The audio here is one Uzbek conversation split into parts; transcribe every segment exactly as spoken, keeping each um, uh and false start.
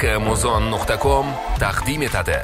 muzon nuqta com taqdim etadi.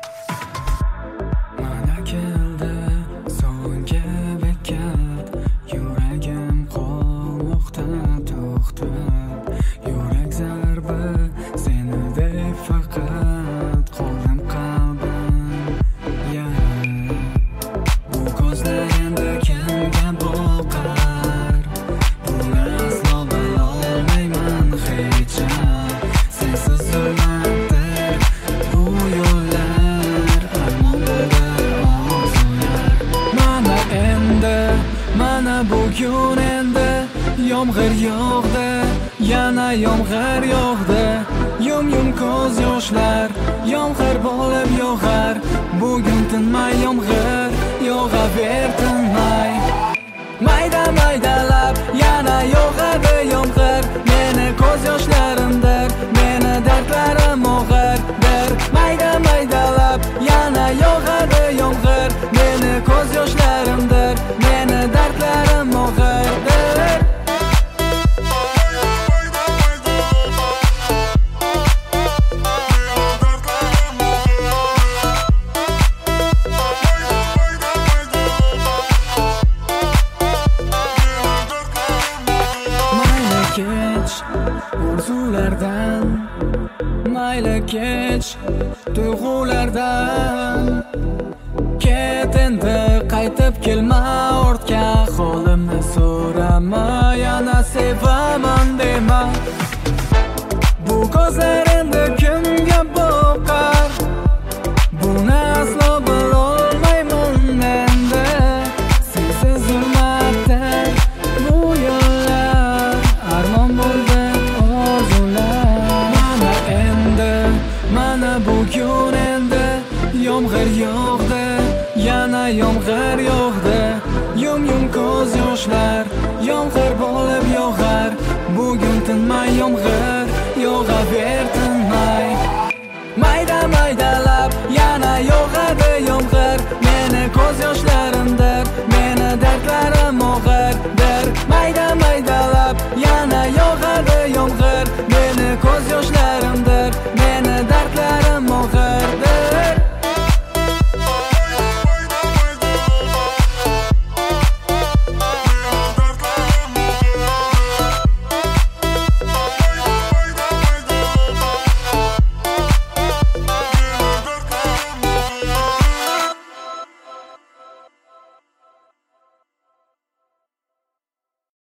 Mana keldi so'nggi bekat, yuragim qolmoqda to'xtab. Yurak zarbi seni deb faqat qoldim qalbim yarab. Bu ko'zlar endi kimga boqar? Buni aslo bilolmayman hech ham. Sensiz zulmatdir bu yo'llar, armonlar, orzular. Mana endi, mana bugun endi yomg'ir yog'di, yana yomg'ir yog'di. Yum yum ko'z yoshlar, yomg'ir bo'lib yog'ar. Bugun tinmay yomg'ir yog'aver tinmay. Mayda maydalab yana yog'adi yomg'ir. Meni ko'z yoshlarimdir, meni dardlarim og'irdir. Mayda maydalab yana yog'adi yomg'ir. Meni ko'z yoshlarimdir, meni dardlarim og'irdir. Kech orzulardan, mayli kech tuyg'ulardan. Ket endi qaytib kelma ortga, holimni so'rama, yana sevaman dema. Bu ko'zlar endi kimga boqar? Buni aslo bilolmayman endi. Sensiz zulmatdir bu yo'llar, armon bo'ldi orzular. Mana endi, mana bugun endi yomg'ir yog'di, yana yomg'ir yog'di. Yum yum ko'z yoshlar, yomg'ir bo'lib yog'ar. Bugun tinmay yomg'ir yog'aver tinmay.